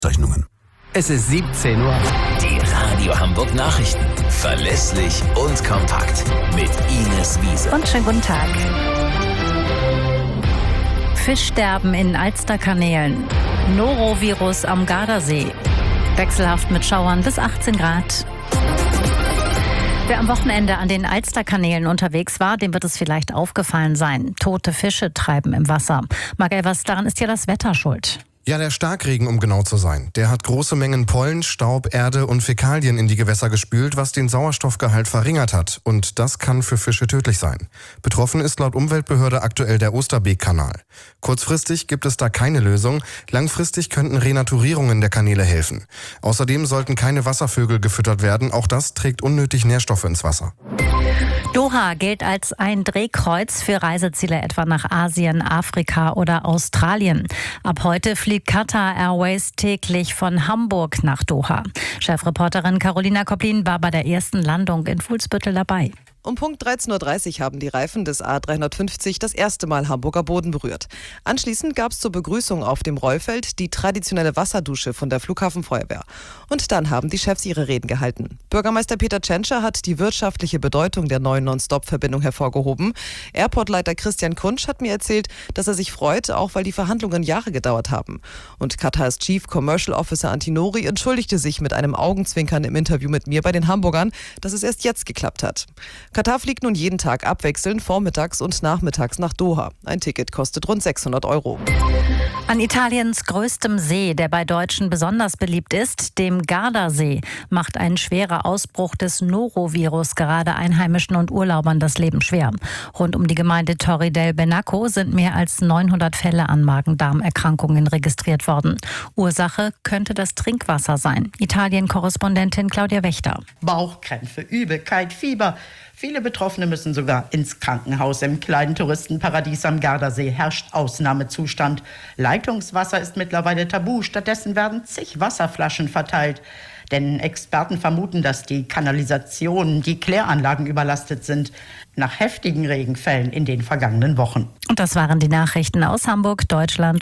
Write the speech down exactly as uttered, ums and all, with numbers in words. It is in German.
Zeichnungen. Es ist siebzehn Uhr. Die Radio Hamburg Nachrichten. Verlässlich und kompakt. Mit Ines Wiese. Und schönen guten Tag. Fischsterben in Alsterkanälen. Norovirus am Gardasee. Wechselhaft mit Schauern bis achtzehn Grad. Wer am Wochenende an den Alsterkanälen unterwegs war, dem wird es vielleicht aufgefallen sein. Tote Fische treiben im Wasser. Marc Elvers, daran ist ja das Wetter schuld. Ja, der Starkregen, um genau zu sein. Der hat große Mengen Pollen, Staub, Erde und Fäkalien in die Gewässer gespült, was den Sauerstoffgehalt verringert hat. Und das kann für Fische tödlich sein. Betroffen ist laut Umweltbehörde aktuell der Osterbeek-Kanal. Kurzfristig gibt es da keine Lösung. Langfristig könnten Renaturierungen der Kanäle helfen. Außerdem sollten keine Wasservögel gefüttert werden. Auch das trägt unnötig Nährstoffe ins Wasser. Doha gilt als ein Drehkreuz für Reiseziele etwa nach Asien, Afrika oder Australien. Ab heute fliegt Qatar Airways täglich von Hamburg nach Doha. Chefreporterin Carolina Koplin war bei der ersten Landung in Fuhlsbüttel dabei. Um Punkt dreizehn Uhr dreißig haben die Reifen des A dreihundertfünfzig das erste Mal Hamburger Boden berührt. Anschließend gab es zur Begrüßung auf dem Rollfeld die traditionelle Wasserdusche von der Flughafenfeuerwehr. Und dann haben die Chefs ihre Reden gehalten. Bürgermeister Peter Tschentscher hat die wirtschaftliche Bedeutung der neuen Non-Stop-Verbindung hervorgehoben. Airportleiter Christian Kunsch hat mir erzählt, dass er sich freut, auch weil die Verhandlungen Jahre gedauert haben. Und Katars Chief Commercial Officer Antinori entschuldigte sich mit einem Augenzwinkern im Interview mit mir bei den Hamburgern, dass es erst jetzt geklappt hat. Katar fliegt nun jeden Tag abwechselnd vormittags und nachmittags nach Doha. Ein Ticket kostet rund sechshundert Euro. An Italiens größtem See, der bei Deutschen besonders beliebt ist, dem Gardasee, macht ein schwerer Ausbruch des Norovirus gerade Einheimischen und Urlaubern das Leben schwer. Rund um die Gemeinde Torri del Benaco sind mehr als neunhundert Fälle an Magen-Darm-Erkrankungen registriert worden. Ursache könnte das Trinkwasser sein. Italien-Korrespondentin Claudia Wächter. Bauchkrämpfe, Übelkeit, Fieber. Viele Betroffene müssen sogar ins Krankenhaus. Im kleinen Touristenparadies am Gardasee herrscht Ausnahmezustand. Leitungswasser ist mittlerweile tabu. Stattdessen werden zig Wasserflaschen verteilt. Denn Experten vermuten, dass die Kanalisationen, die Kläranlagen überlastet sind, nach heftigen Regenfällen in den vergangenen Wochen. Und das waren die Nachrichten aus Hamburg, Deutschland